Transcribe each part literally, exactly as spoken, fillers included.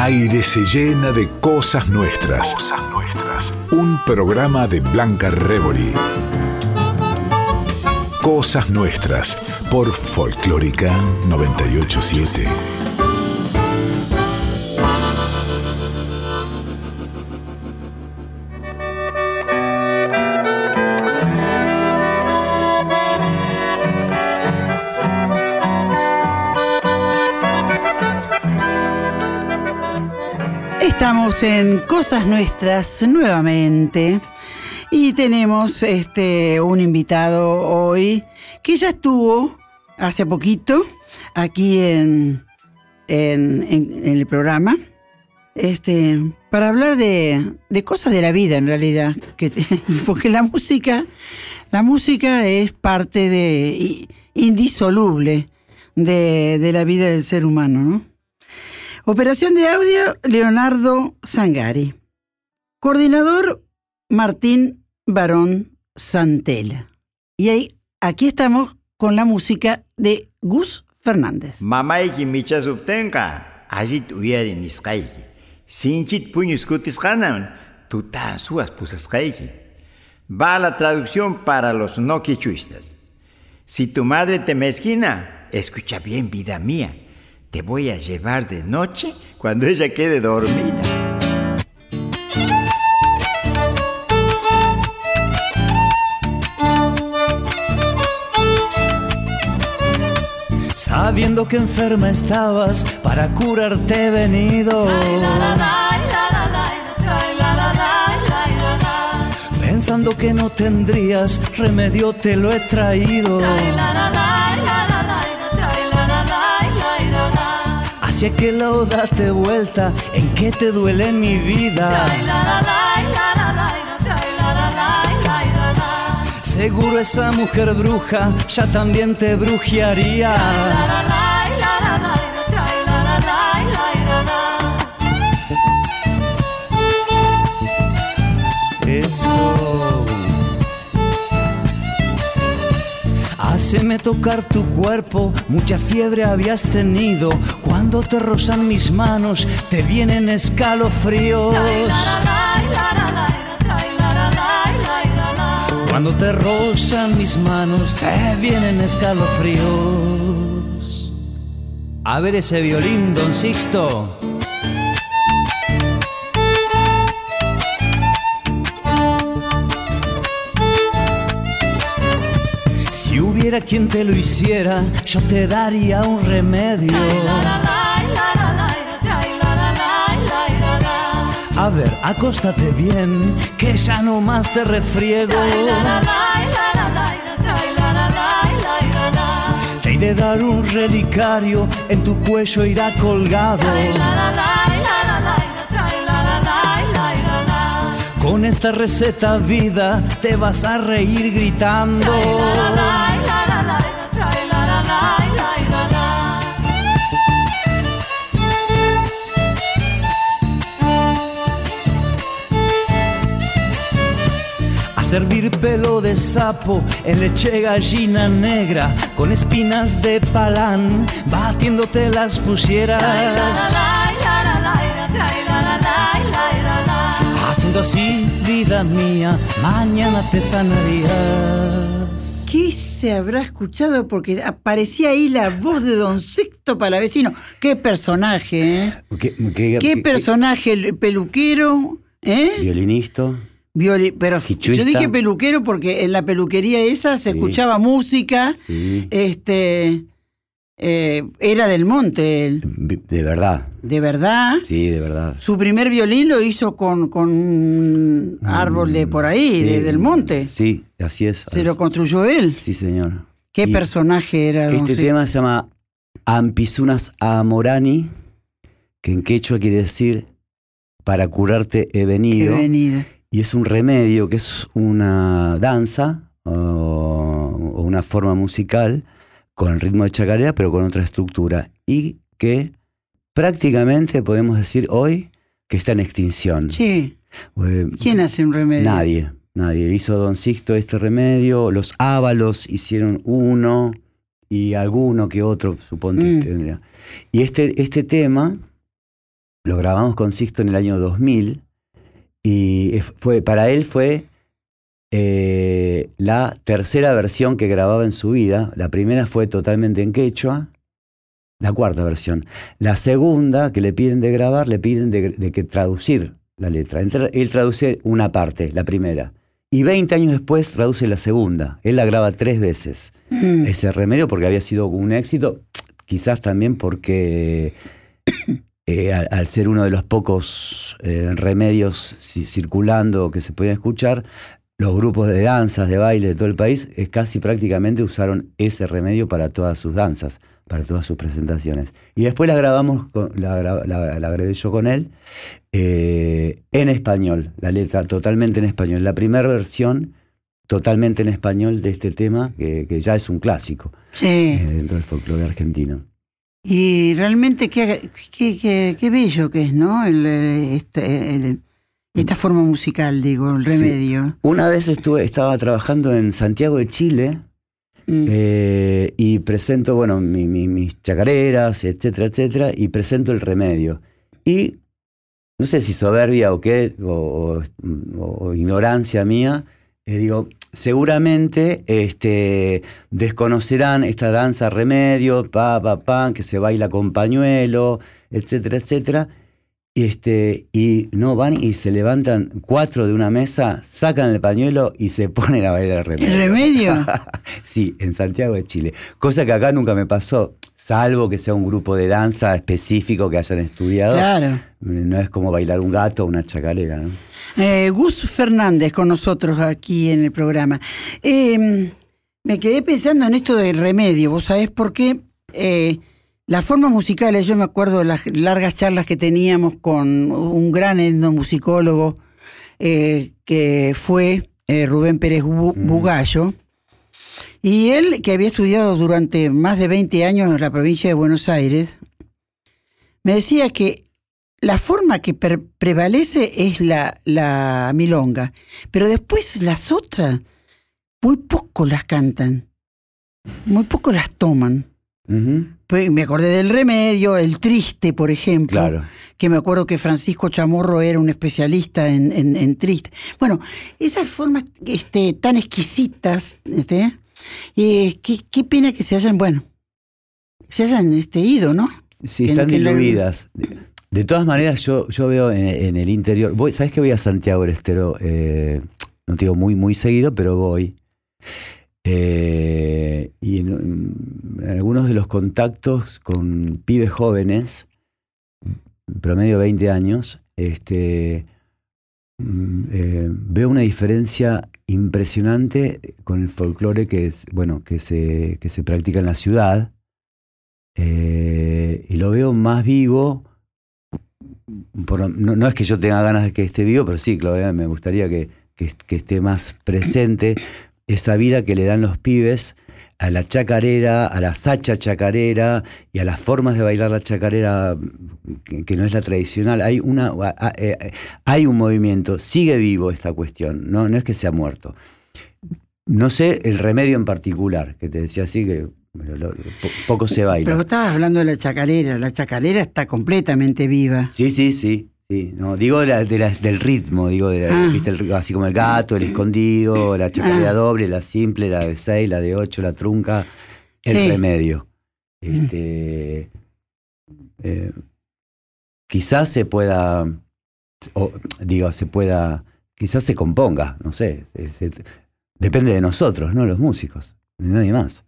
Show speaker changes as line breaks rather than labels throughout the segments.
aire se llena de cosas nuestras. Cosas nuestras. Un programa de Blanca Rebori. Cosas nuestras por Folclórica noventa y ocho punto siete.
Estamos en Cosas Nuestras nuevamente y tenemos este un invitado hoy que ya estuvo hace poquito aquí en, en, en, en el programa este para hablar de, de cosas de la vida en realidad, que, porque la música la música es parte de indisoluble de, de la vida del ser humano, ¿no? Operación de audio, Leonardo Zangari. Coordinador, Martín Barón Santella. Y ahí, aquí estamos con la música de Gus Fernández.
Mamayki micha subtenka, ajit uyari nisqayki. Sinchit puñus kutisqanan, tuta suas pusasqayki. Va la traducción para los no quichuistas. Si tu madre te mezquina, escucha bien, vida mía. Te voy a llevar de noche cuando ella quede dormida.
Sabiendo que enferma estabas, para curarte he venido. Pensando que no tendrías remedio, te lo he traído. Así que la date vuelta, en qué te duele mi vida. Seguro esa mujer bruja ya también te brujearía. Eso. Haceme tocar tu cuerpo, mucha fiebre habías tenido. Cuando te rozan mis manos, te vienen escalofríos. Cuando te rozan mis manos, te vienen escalofríos. A ver ese violín, don Sixto. Si hubiera quien te lo hiciera, yo te daría un remedio. A ver, acóstate bien, que ya no más te refriego. Te he de dar un relicario, en tu cuello irá colgado. Con esta receta, vida, te vas a reír gritando. A servir pelo de sapo en leche gallina negra, con espinas de palán, batiéndote las pusieras. Haciendo así, vida mía, mañana te sanarías.
¿Qué se habrá escuchado? Porque aparecía ahí la voz de don Sixto Palavecino. ¡Qué personaje, eh!
¿Qué, qué,
¿Qué
qué
personaje? El peluquero, ¿eh?
Violinista.
Violi- pero
Quichuista.
yo dije peluquero porque en la peluquería esa se
Sí.
escuchaba música.
Sí.
Este... Eh, era del monte él.
De verdad.
¿De verdad?
Sí, de verdad.
Su primer violín lo hizo con, con un árbol de por ahí,
Sí.
de, del monte.
Sí, así es.
Se lo construyó él.
Sí, señor.
¿Qué
Y
personaje era, don
Este
Sixto?
tema se llama Ampisunas Amorani, que en quechua quiere decir para curarte he venido.
He venido.
Y es un remedio, que es una danza o, o una forma musical con el ritmo de chacarera, pero con otra estructura. Y que prácticamente podemos decir hoy que está en extinción.
Sí.
Eh,
¿Quién hace un remedio?
Nadie, nadie. Hizo don Sixto este remedio, los Ábalos hicieron uno y alguno que otro, suponte.
Mm.
Este, y este, este tema lo grabamos con Sixto en el año dos mil y fue, para él fue eh, la tercera versión que grababa en su vida. La primera fue totalmente en quechua, la cuarta versión. La segunda que le piden de grabar, le piden de, de que traducir la letra. Él traduce una parte, la primera. Y veinte años después traduce la segunda. Él la graba tres veces. Mm. Ese Remedio, porque había sido un éxito, quizás también porque eh, al, al ser uno de los pocos eh, remedios si, circulando que se podían escuchar, los grupos de danzas, de baile de todo el país, es casi prácticamente usaron ese Remedio para todas sus danzas, para todas sus presentaciones. Y después la grabamos, con, la, la, la, la grabé yo con él, eh, en español, la letra totalmente en español. La primera versión totalmente en español de este tema, que, que ya es un clásico,
sí,
eh, dentro del folclore argentino.
Y realmente qué, qué, qué, qué bello que es, ¿no? El, este, el, esta forma musical, digo, el Remedio.
Sí. Una vez estuve, estaba trabajando en Santiago de Chile, mm. eh, y presento, bueno, mi, mi, mis chacareras, etcétera, etcétera, y presento el Remedio. Y no sé si soberbia o qué, o, o, o ignorancia mía, eh, digo, seguramente este, desconocerán esta danza Remedio, pa, pa, pa, que se baila con pañuelo, etcétera, etcétera. Este, y no van y se levantan cuatro de una mesa, sacan el pañuelo y se ponen a bailar el Remedio.
¿El Remedio?
Sí, en Santiago de Chile. Cosa que acá nunca me pasó, salvo que sea un grupo de danza específico que hayan estudiado.
Claro.
No es como bailar un gato o una chacarera, ¿no?
Eh, Gus Fernández con nosotros aquí en el programa. Eh, me quedé pensando en esto del Remedio, ¿vos sabés por qué? Eh, Las formas musicales, yo me acuerdo de las largas charlas que teníamos con un gran etnomusicólogo eh, que fue eh, Rubén Pérez Bugallo, y él, que había estudiado durante más de veinte años en la provincia de Buenos Aires, me decía que la forma que pre- prevalece es la, la milonga, pero después las otras muy poco las cantan, muy poco las toman.
Uh-huh.
Me acordé del Remedio, el Triste, por ejemplo,
claro,
que me acuerdo que Francisco Chamorro era un especialista en, en, en Triste. Bueno, esas formas este, tan exquisitas, este, eh, qué, qué pena que se hayan, bueno, se hayan este, ido, ¿no?
Sí,
que,
están
que
diluidas. Lo... De, de todas maneras, yo, yo veo en, en el interior, voy, ¿sabes que voy a Santiago del Estero? Eh, no te digo muy, muy seguido, pero voy. Eh, y en, en algunos de los contactos con pibes jóvenes, promedio veinte años, este, eh, veo una diferencia impresionante con el folclore que es, bueno, que se, que se practica en la ciudad, eh, y lo veo más vivo. Por, no, no es que yo tenga ganas de que esté vivo, pero sí, claro, me gustaría que, que, que esté más presente esa vida que le dan los pibes a la chacarera, a la sacha chacarera y a las formas de bailar la chacarera que, que no es la tradicional. Hay una, a, a, hay un movimiento, sigue vivo esta cuestión, no, no es que se ha muerto. No sé el Remedio en particular, que te decía así, que lo, lo, po, poco se baila.
Pero estabas hablando de la chacarera, la chacarera está completamente viva.
Sí, sí, sí. Sí, no, digo de la, de la, del ritmo, digo, de la,
ah.
¿viste? El, así como el gato, el escondido, la chacarera ah. doble, la simple, la de seis, la de ocho, la trunca, el sí. Remedio. Este, eh, quizás se pueda, o, digo, se pueda, quizás se componga, no sé, se, se, depende de nosotros, no los músicos, de nadie más.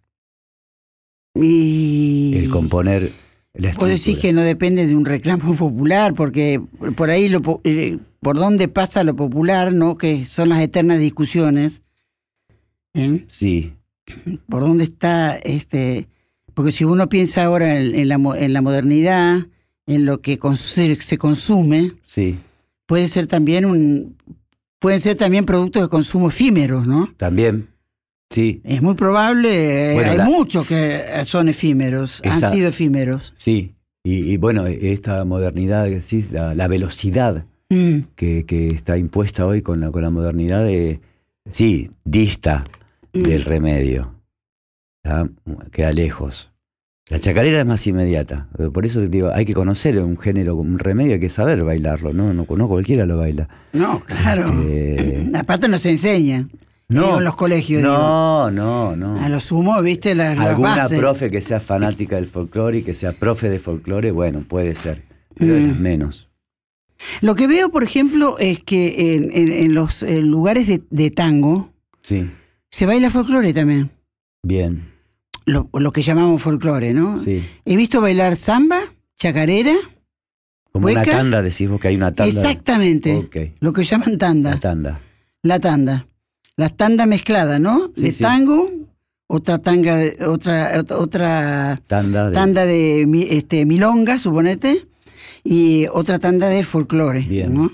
Y...
el componer.
Vos decís que no depende de un reclamo popular, porque por ahí, lo, eh, por dónde pasa lo popular, ¿no? Que son las eternas discusiones. ¿Eh?
Sí.
Por dónde está, este, porque si uno piensa ahora en, en, la, en la modernidad, en lo que cons- se consume,
sí.
puede ser también un, pueden ser también productos de consumo efímeros, ¿no?
También. Sí.
Es muy probable, bueno, hay
la,
muchos que son efímeros, esa, han sido efímeros.
Sí, y, y bueno, esta modernidad, ¿sí? la, la velocidad mm. que, que está impuesta hoy con la, con la modernidad, de, sí, dista mm. del Remedio, ¿ya? Queda lejos. La chacarera es más inmediata. Por eso te digo, hay que conocer un género, un remedio, hay que saber bailarlo. No, no, no cualquiera lo baila.
No, claro.
Este...
Aparte no se enseña. No, digo, en los colegios.
No,
digo.
no, no.
A lo sumo, viste, las la
alguna
bases.
Profe que sea fanática del folclore y que sea profe de folclore, bueno, puede ser. Pero
Mm.
es menos.
Lo que veo, por ejemplo, es que en, en, en los en lugares de, de tango
Sí,
se baila folclore también.
bien.
Lo, lo que llamamos folclore, ¿no?
Sí.
He visto bailar samba, chacarera.
Como
¿Hueca?
una tanda, decís vos que hay una tanda.
Exactamente.
Ok.
Lo que llaman tanda.
La tanda.
La tanda. La tanda mezclada, ¿no?
Sí,
de
sí.
tango, otra tanga, de- otra, ot- otra
Tanda de...
tanda de mi- este, milonga, suponete, y otra tanda de folclore,
Bien.
¿no?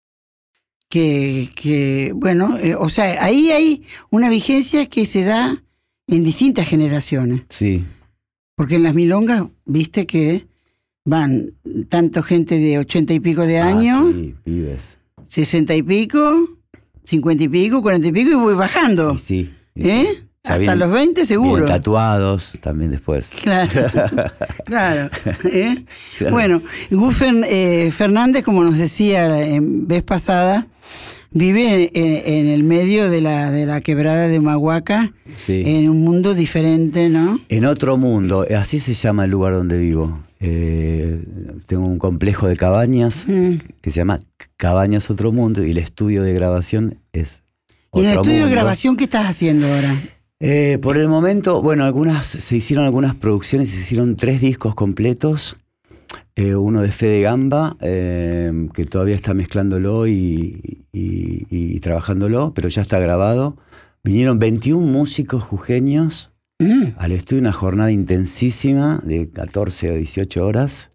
Que, que bueno, eh, o sea, ahí hay una vigencia que se da en distintas generaciones.
Sí,
Porque en las milongas, viste que van tanto gente de ochenta y pico de
Ah,
años,
sí, pibes.
sesenta y pico, cincuenta y pico, cuarenta y pico, y voy bajando.
Y sí. y
¿Eh?
sí. O sea,
Hasta
vienen-
los veinte seguro.
vienen tatuados también después.
Claro, claro. ¿eh?
Claro.
Bueno, Gus Fer- eh, Fernández, como nos decía en vez pasada, vive en, en el medio de la, de la quebrada de Humahuaca,
Sí.
en un mundo diferente, ¿no?
En otro mundo, así se llama el lugar donde vivo. Eh, tengo un complejo de cabañas
Mm.
que se llama Cabañas Otro Mundo y el estudio de grabación es
¿Y en el
Otro
estudio de
Mundo.
grabación qué estás haciendo ahora?
Eh, por el momento, bueno, algunas se hicieron algunas producciones, se hicieron tres discos completos. Eh, uno de Fede Gamba, eh, que todavía está mezclándolo y, y- y trabajándolo, pero ya está grabado. Vinieron veintiún músicos jujeños
Mm.
al estudio, una jornada intensísima de catorce o dieciocho horas.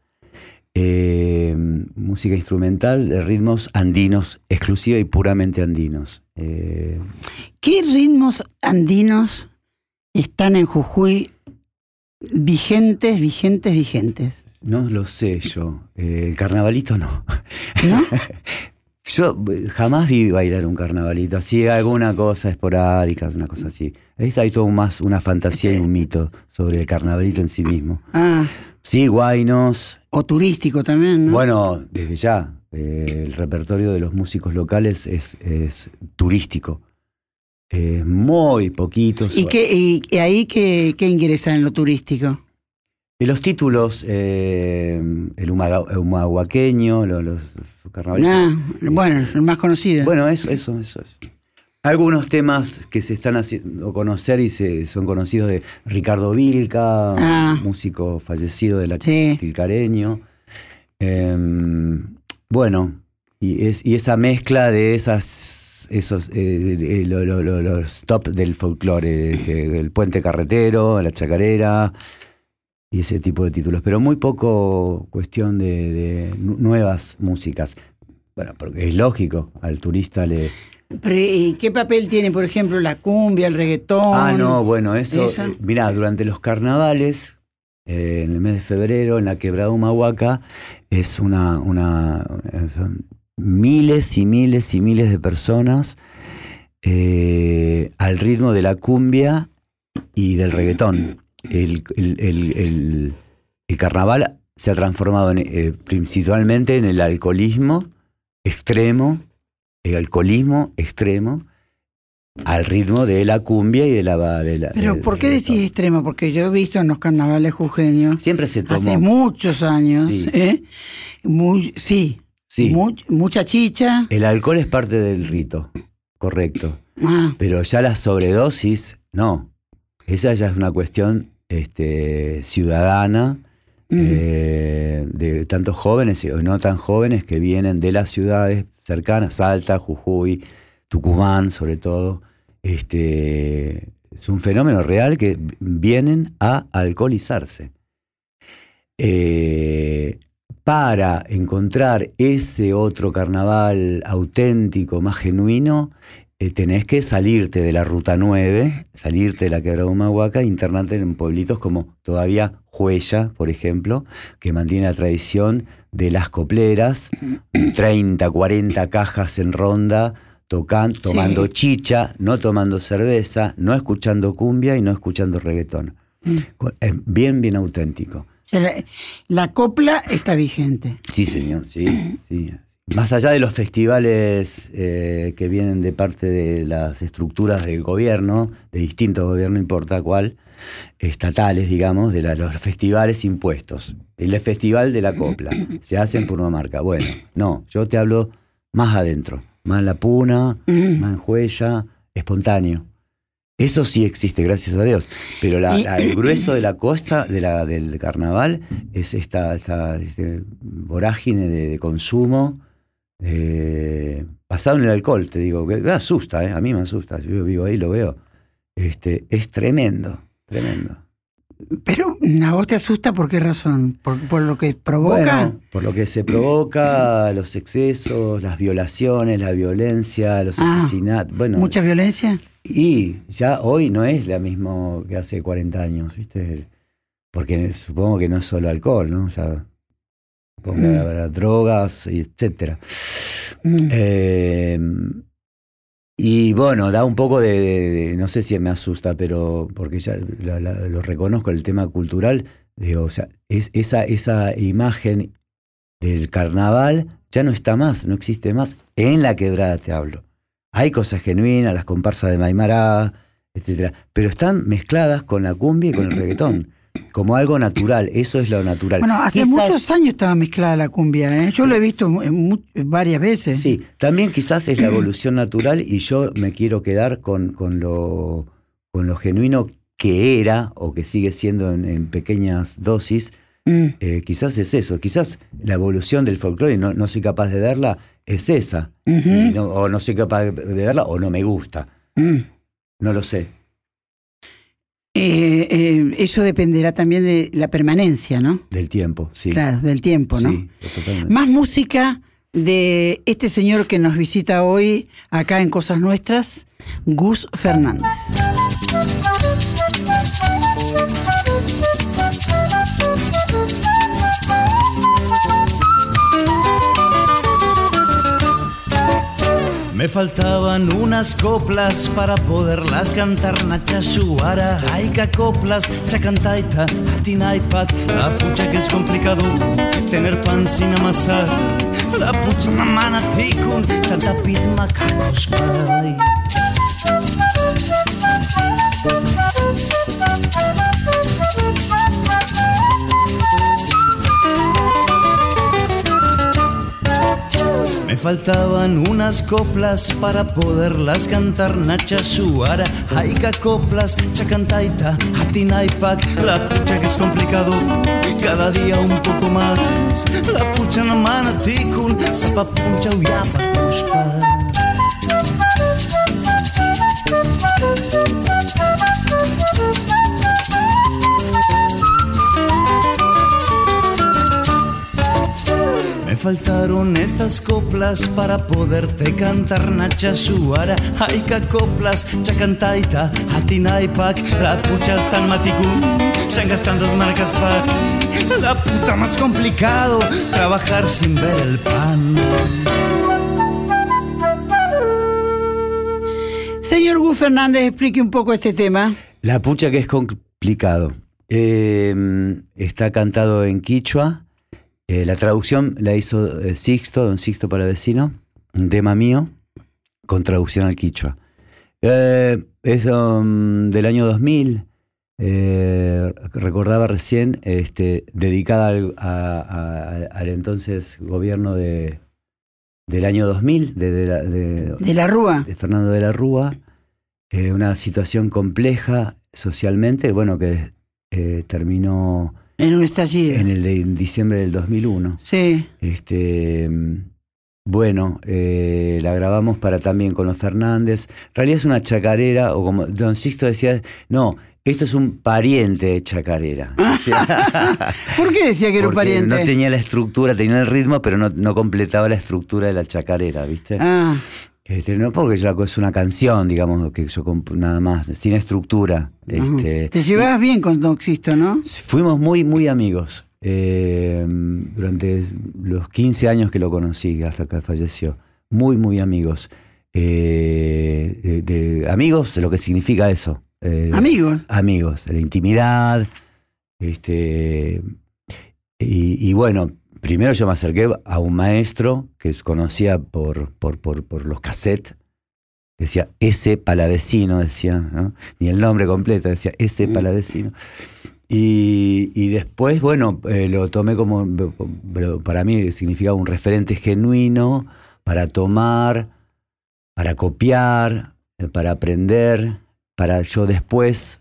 Eh, música instrumental de ritmos andinos, exclusiva y puramente andinos. Eh,
¿Qué ritmos andinos están en Jujuy vigentes, vigentes, vigentes?
no lo sé yo. Eh, el carnavalito no.
¿No?
Yo eh, jamás vi bailar un carnavalito, así alguna cosa esporádica, una cosa así. Ahí está, hay todo más una fantasía
Sí.
y un mito sobre el carnavalito en sí mismo.
Ah,
Sí, guainos.
o turístico también, ¿no?
Bueno, desde ya, eh, el repertorio de los músicos locales es, es turístico. Eh, muy poquitos.
¿Y, qué, y, y ahí qué, qué ingresa en lo turístico?
Y los títulos, eh, el humaga- humahuaqueño, los, los carnavalitos.
Ah, bueno, el más conocido.
Bueno, eso, eso, eso. eso. Algunos temas que se están haciendo conocer y se, son conocidos de Ricardo Vilca,
Ah.
músico fallecido de la
Sí.
Tilcareño. Eh, bueno, y, es, y esa mezcla de esas esos eh, de- de- lo- lo- lo- los top del folclore, este, del puente carretero, la chacarera y ese tipo de títulos, pero muy poco cuestión de, de nu- nuevas músicas. Bueno, porque es lógico, al turista le...
Pero, ¿y qué papel tiene, por ejemplo, la cumbia, el reggaetón?
Ah, no, bueno, eso.
¿Esa?
eh, mirá, durante los carnavales, eh, en el mes de febrero, en la quebrada Humahuaca, es una. una eh, son miles y miles y miles de personas eh, al ritmo de la cumbia y del reggaetón. El, el- el- el- el carnaval se ha transformado en, eh, principalmente en el alcoholismo extremo, el alcoholismo extremo, al ritmo de la cumbia y de la... De la
Pero
del
¿por qué
reggaetón.
decís extremo? Porque yo he visto en los carnavales jujeños,
Siempre se tomó...
hace muchos años,
Sí.
¿eh? Muy, sí,
Sí,
mu- mucha chicha.
el alcohol es parte del rito, correcto.
Ah,
Pero ya la sobredosis, no. Esa ya es una cuestión este, ciudadana,
mm.
eh, de tantos jóvenes y no tan jóvenes que vienen de las ciudades cercanas, Salta, Jujuy, Tucumán sobre todo. Este, es un fenómeno real que vienen a alcoholizarse. Eh, para encontrar ese otro carnaval auténtico, más genuino, eh, tenés que salirte de la Ruta nueve, salirte de la Quebrada Humahuaca, internarte en pueblitos como todavía Huella, por ejemplo, que mantiene la tradición de las copleras, treinta, cuarenta cajas en ronda, tocando, tomando
Sí.
chicha, no tomando cerveza, no escuchando cumbia y no escuchando reggaetón.
Mm.
Es bien, bien auténtico.
O sea, la, la copla está vigente.
Sí, señor, sí, sí. Más allá de los festivales eh, que vienen de parte de las estructuras del gobierno, de distintos gobiernos, no importa cuál, estatales, digamos, de la, los festivales impuestos. El festival de la copla, se hacen por una marca. Bueno, no, yo te hablo más adentro, más en la puna, más en Huella, espontáneo. Eso sí existe, gracias a Dios. Pero la, la, el grueso de la costa, de la, del carnaval, es esta, esta este vorágine de, de consumo, eh, basado en el alcohol, te digo, que me asusta, eh, a mí me asusta, yo vivo ahí, lo veo. Este, es tremendo, tremendo.
Pero a vos te asusta, ¿por qué razón? ¿Por, por lo que provoca?
Bueno, por lo que se provoca, los excesos, las violaciones, la violencia, los
ah,
asesinatos. Bueno,
¿mucha violencia? Y
ya hoy no es la misma que hace cuarenta años, ¿viste? Porque supongo que no es solo alcohol, ¿no? Ya supongo que
mm.
habrá drogas, etcétera.
Mm.
Eh, y bueno, da un poco de, de, de, no sé si me asusta, pero porque ya la, la, lo reconozco, el tema cultural, digo, o sea, es esa, esa imagen del carnaval ya no está más, no existe más. En la quebrada te hablo. Hay cosas genuinas, las comparsas de Maimará, etcétera, pero están mezcladas con la cumbia y con el reggaetón, como algo natural. Eso es lo natural.
Bueno, hace
quizás,
muchos años estaba mezclada la cumbia, ¿eh? Yo lo he visto en, en, varias veces.
Sí, también quizás es la evolución natural y yo me quiero quedar con, con, lo, con lo genuino que era o que sigue siendo en, en pequeñas dosis. Mm. Eh, quizás es eso, quizás la evolución del folclore, no, no soy capaz de verla, es esa. Uh-huh. Y no, o no soy capaz de verla o no me gusta. Mm. No lo sé.
Eh, eh, eso dependerá también de la permanencia, ¿no?
Del tiempo, sí.
Claro, del tiempo, ¿no?
Sí, totalmente.
Más música de este señor que nos visita hoy acá en Cosas Nuestras, Gus Fernández.
Me faltaban unas coplas para poderlas cantar. Nacha Suara, Aika coplas, Chacantaita, Atinaipac. La pucha que es complicado tener pan sin amasar. La pucha mamana tikun, tanta pitma kakos pai. Me faltaban unas coplas para poderlas cantar. Nacha Suara, Aika coplas, Chacantaita, Atinaipac. La pucha que es complicado, cada día un poco más. La pucha na mana tikun, Zapapuncha uyapa kuspa. Me faltaron estas coplas para poderte cantar. Nacha Suara, Aika coplas, Chacantaita, Atinaipac. La pucha está en Maticún, se han gastado las marcas pa. La puta más complicado, trabajar sin ver el pan.
Señor Gus Fernández, explique un poco este tema.
La pucha que es complicado. Eh, está cantado en quichua. Eh, la traducción la hizo eh, Sixto, don Sixto Palavecino, un tema mío, con traducción al quichua. Eh, es um, del año dos mil, eh, recordaba recién, este, dedicada al, a, a, al entonces gobierno de, del año dos mil, de, de, la, de,
de la Rúa.
De Fernando de la Rúa, eh, una situación compleja socialmente, bueno, que eh, terminó...
En un estallido.
En el de en diciembre del dos mil uno.
Sí.
Este, bueno, eh, la grabamos para también con los Fernández. En realidad es una chacarera, o como don Sixto decía, no, esto es un pariente de chacarera. O sea,
¿por qué decía que era un pariente?
No tenía la estructura, tenía el ritmo, pero no, no completaba la estructura de la chacarera, ¿viste?
Ah.
Este, no porque ya es una canción, digamos, que yo comp- nada más, sin estructura. Este,
Te llevabas y, bien con don Sixto, ¿no?
Fuimos muy, muy amigos. Eh, durante los quince años que lo conocí, hasta que falleció. Muy, muy amigos. Eh, de, de, amigos, lo que significa eso. Eh,
amigos.
Amigos, de la intimidad. Este, y, y bueno, primero yo me acerqué a un maestro que conocía por, por, por, por los cassettes. Decía ese palavecino, decía, ¿no? Ni el nombre completo, decía ese
Mm.
palavecino. Y, y después, bueno, eh, lo tomé como, para mí significaba un referente genuino para tomar, para copiar, eh, para aprender, para yo después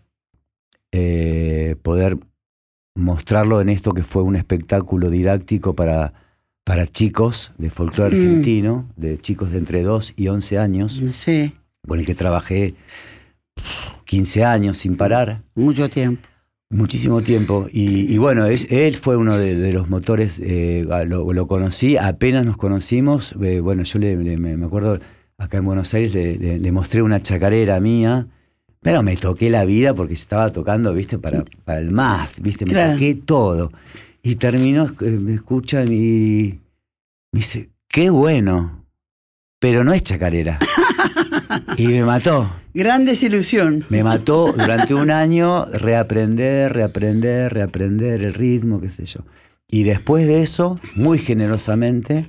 eh, poder mostrarlo en esto que fue un espectáculo didáctico para, para chicos de folclore
Mm.
argentino, de chicos de entre dos y once años,
Sí,
con el que trabajé quince años sin parar.
mucho tiempo.
Muchísimo tiempo. Y, y bueno, él, él fue uno de, de los motores, eh, lo, lo conocí, apenas nos conocimos. Eh, bueno, yo le, le- me acuerdo, acá en Buenos Aires le, le- le mostré una chacarera mía, pero me toqué la vida porque estaba tocando, viste, para, para el más, viste, me
Claro.
toqué todo. Y terminó, eh, me escucha y me dice, qué bueno, pero no es chacarera. Y me mató.
Gran desilusión.
Me mató durante un año reaprender, reaprender, reaprender el ritmo, qué sé yo. Y después de eso, muy generosamente,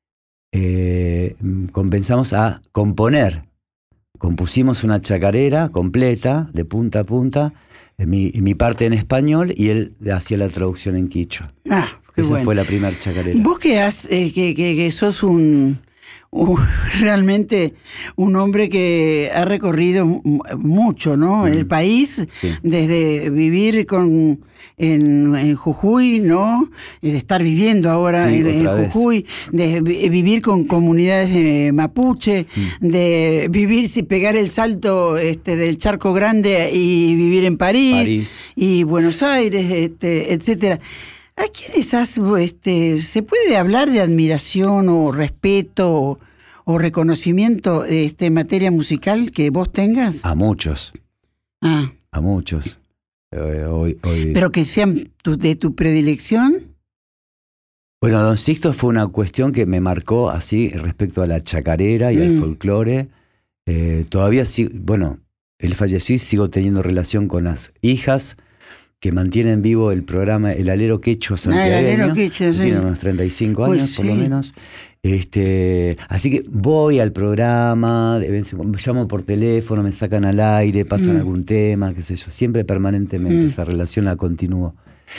eh, comenzamos a componer. Compusimos una chacarera completa, de punta a punta, mi, mi parte en español y él hacía la traducción en quichua.
Ah, qué
Esa
bueno.
fue la primera chacarera.
Vos que, has, eh, que, que, que sos un, un- realmente un hombre que ha recorrido mu- mucho, ¿no? El país,
Sí.
desde vivir con en, en Jujuy, ¿no? De estar viviendo ahora
Sí,
en, en
otra vez.
Jujuy, de vi- vivir con comunidades de mapuche,
Mm.
de vivir sin pegar el salto este, del Charco Grande y vivir en París,
París.
y Buenos Aires, este, etcétera. ¿A quiénes has, este, se puede hablar de admiración o respeto o, o reconocimiento este, en materia musical que vos tengas?
A muchos,
Ah,
a muchos. Eh, hoy, hoy-
pero que sean tu- de tu predilección.
Bueno, Don Sixto fue una cuestión que me marcó así respecto a la chacarera y
Mm.
al folclore. Eh, todavía sí, bueno, él falleció y sigo teniendo relación con las hijas que mantienen vivo el programa El Alero Quechua Santiagueño.
Ah, El Alero Quechua, sí.
Tiene unos treinta y cinco
Pues
años, por lo
sí.
menos. Este, así que voy al programa, de vez en cuando, llamo por teléfono, me sacan al aire, pasan
Mm.
algún tema, qué sé yo. Siempre permanentemente
Mm.
esa relación la continúo.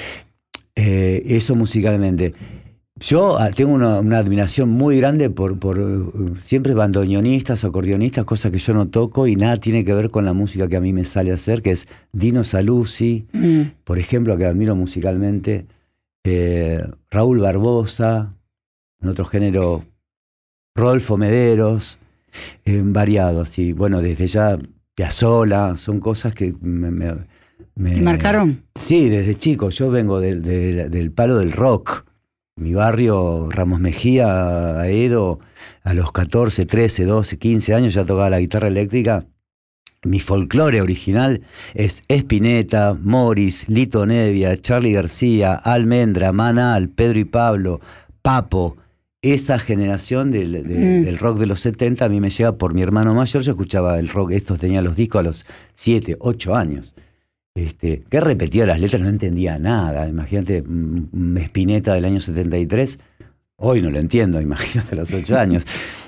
Eh, eso musicalmente. Yo ah, tengo una, una admiración muy grande por, por uh, siempre bandoneonistas, acordeonistas, cosas que yo no toco y nada tiene que ver con la música que a mí me sale a hacer, que es Dino Saluzzi,
Mm.
por ejemplo, que admiro musicalmente, eh, Raúl Barbosa, en otro género, Rodolfo Mederos, eh, variado, así. Bueno, desde ya Piazzolla, son cosas que me... me- me-
¿Te marcaron?
Sí, desde chico. Yo vengo del, del- del palo del rock. Mi barrio, Ramos Mejía, Aedo, a los catorce, trece, doce, quince años ya tocaba la guitarra eléctrica. Mi folclore original es Spinetta, Morris, Lito Nevia, Charly García, Almendra, Manal, Pedro y Pablo, Papo. Esa generación del, de-
Mm.
del rock de los setenta a mí me llega por mi hermano mayor. Yo escuchaba el rock, estos tenía los discos a los siete, ocho años. Este, que repetía las letras, no entendía nada. Imagínate, mm, Spinetta del año setenta y tres, hoy no lo entiendo, imagínate a los ocho años.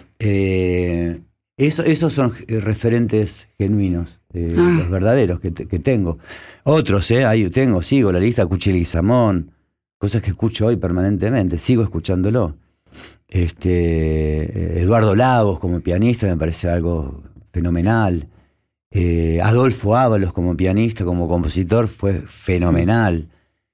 Eh, eso, esos son eh, referentes genuinos, eh,
Ah.
los verdaderos que, te- que tengo. Otros, eh, ahí tengo, sigo la lista, Cuchillo y Samón, cosas que escucho hoy permanentemente, sigo escuchándolo. Este, Eduardo Lagos como pianista me parece algo fenomenal. Eh, Adolfo Ábalos como pianista, como compositor, fue fenomenal.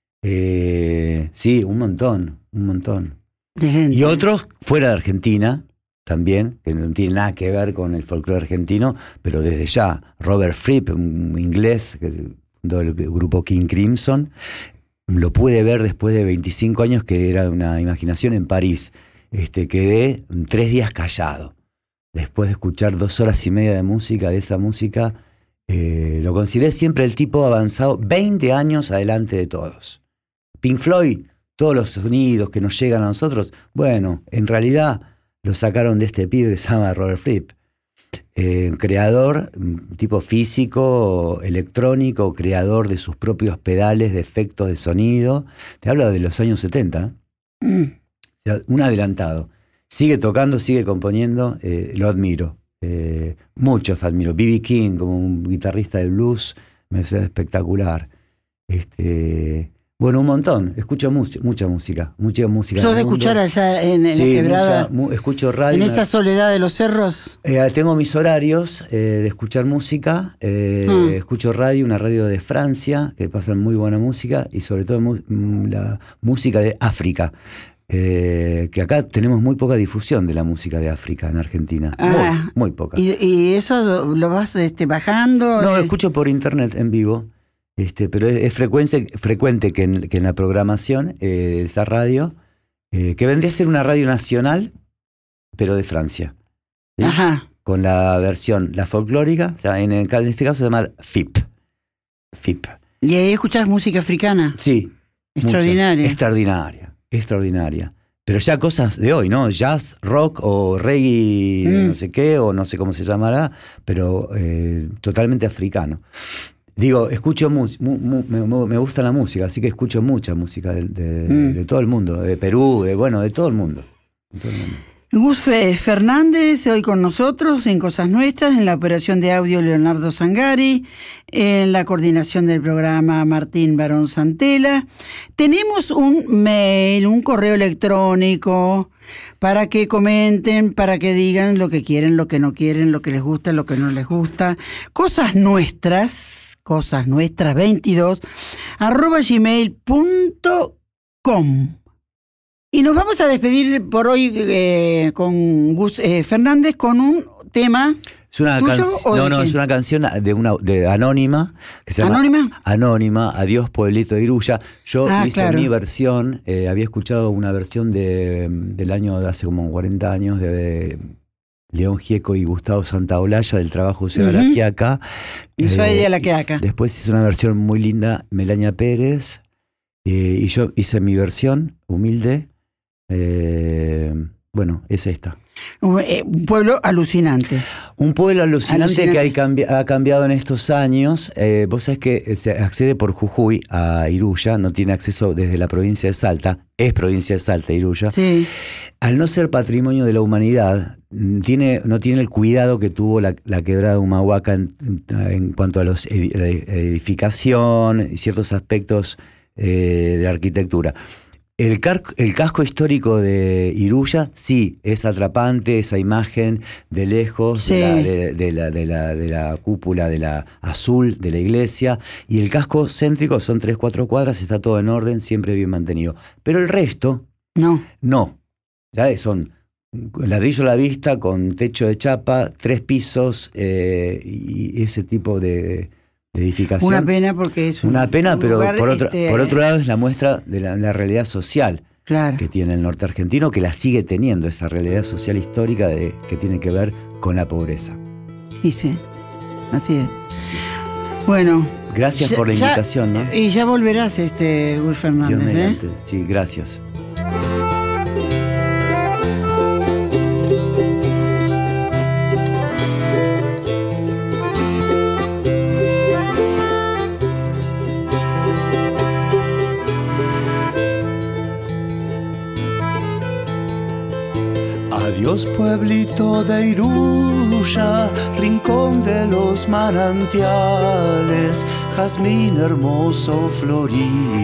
Eh, sí, un montón, un montón.
De gente.
Y otros fuera de Argentina también, que no tiene nada que ver con el folclore argentino, pero desde ya, Robert Fripp, un inglés que fundó el grupo King Crimson, lo pude ver después de veinticinco años, que era una imaginación en París. Este, quedé tres días callado. Después de escuchar dos horas y media de música, de esa música, eh, lo consideré siempre el tipo avanzado, veinte años adelante de todos. Pink Floyd, todos los sonidos que nos llegan a nosotros, bueno, en realidad lo sacaron de este pibe que se llama Robert Fripp. eh, creador, tipo físico, electrónico, creador de sus propios pedales de efectos de sonido. Te hablo de los años setenta. Mm. O sea, un adelantado. Sigue tocando, sigue componiendo, eh, lo admiro. Eh, muchos admiro. B B King, como un guitarrista de blues, me parece espectacular. Este, bueno, un montón. Escucho mu- mucha música, mucha música.
¿Sos de escuchar allá en, en
sí,
la quebrada?
Mucha, mu- escucho radio.
¿En esa soledad de los cerros?
Eh, tengo mis horarios eh, de escuchar música. Eh, mm. Escucho radio, una radio de Francia, que pasan muy buena música, y sobre todo mu- la música de África. Eh, que acá tenemos muy poca difusión de la música de África en Argentina. Ah, muy, muy poca.
¿Y, y eso lo vas este, bajando?
No,
eh...
escucho por internet en vivo. Este, pero es, es frecuente, frecuente que, en, que en la programación eh, de esta radio, eh, que vendría a ser una radio nacional, pero de Francia. ¿Sí?
Ajá.
Con la versión, la folclórica, o sea, en, en este caso se llama F I P. F I P.
¿Y ahí escuchás música africana?
Sí.
Extraordinaria.
Mucha, extraordinaria. Extraordinaria. Pero ya cosas de hoy, ¿no? Jazz, rock o reggae, mm. no sé qué, o no sé cómo se llamará, pero eh, totalmente africano. Digo, escucho música, mu, mu, me, me gusta la música, así que escucho mucha música de, de, mm. de todo el mundo, de Perú, de bueno, de todo el mundo. De todo el mundo.
Gus Fernández, hoy con nosotros en Cosas Nuestras, en la operación de audio Leonardo Zangari, en la coordinación del programa Martín Barón Santela. Tenemos un mail, un correo electrónico para que comenten, para que digan lo que quieren, lo que no quieren, lo que les gusta, lo que no les gusta. Cosas Nuestras, Cosas Nuestras veintidós, arroba gmail punto com. Y nos vamos a despedir por hoy eh, con Gus eh, Fernández con un tema.
Es una canción. No, no, quién? Es una canción de una de Anónima que se llama
¿Anónima?
Anónima, Adiós Pueblito de Iruya. Yo
ah,
hice
claro.
mi versión, eh, había escuchado una versión de, del año de hace como cuarenta años de, de León Gieco y Gustavo Santaolalla del trabajo de uh-huh. La Quiaca.
Y soy ella la Quiaca.
Después hice una versión muy linda, Melania Pérez, eh, y yo hice mi versión humilde. Eh, bueno, es esta.
Un pueblo alucinante.
Un pueblo alucinante, alucinante. que hay cambi- ha cambiado en estos años. Eh, vos sabés que se accede por Jujuy a Iruya, no tiene acceso desde la provincia de Salta, es provincia de Salta, Iruya.
Sí.
Al no ser patrimonio de la humanidad, tiene, no tiene el cuidado que tuvo la, la quebrada de Humahuaca en, en cuanto a los ed- la edificación y ciertos aspectos eh, de arquitectura. El, car- el casco histórico de Iruya, sí, es atrapante, esa imagen de lejos
sí.
de, la, de, de, la, de, la, de la cúpula de la azul de la iglesia, y el casco céntrico son tres, cuatro cuadras, está todo en orden, siempre bien mantenido. Pero el resto,
no.
No, ¿sabes? Son ladrillo a la vista con techo de chapa, tres pisos eh, y ese tipo de... edificación.
Una pena porque es un,
una pena,
un
pero
lugar,
por otro,
este...
por otro lado es la muestra de la, la realidad social
claro.
que tiene el norte argentino, que la sigue teniendo, esa realidad social histórica de, que tiene que ver con la pobreza.
Sí, sí, así es. Bueno.
Gracias
ya,
por la
ya,
invitación, ¿no?
Y ya volverás, este, Gus Fernández,
Dios
¿eh?
Sí, gracias.
Adiós pueblito de Iruya, rincón de los manantiales, jazmín hermoso florido.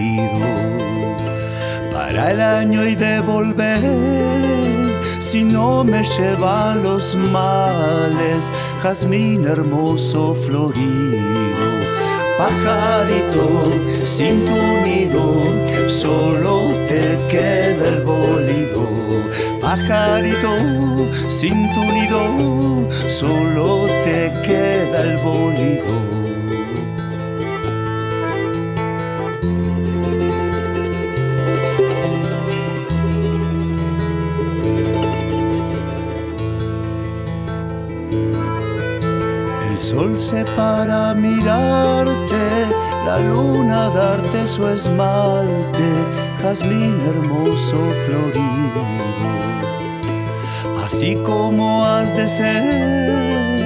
Para el año y de volver, si no me llevan los males, jazmín hermoso florido. Pajarito sin tu nido, solo te queda el bolido. Pajarito sin tu nido, solo te queda el bolido. El sol se para a mirarte, la luna darte su esmalte, jazmín hermoso florido. Así como has de ser,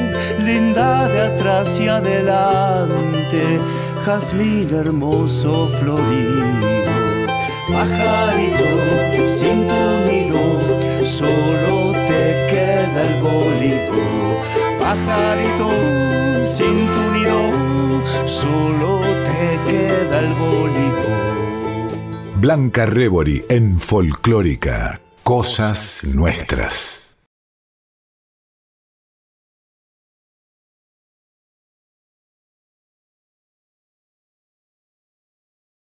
linda de atrás y adelante, jazmín hermoso florido. Pajarito sin tu nido, solo te queda el bolido. Pajarito sin tu nido, solo te queda el bolido.
Blanca Rebori en Folclórica, Cosas Nuestras.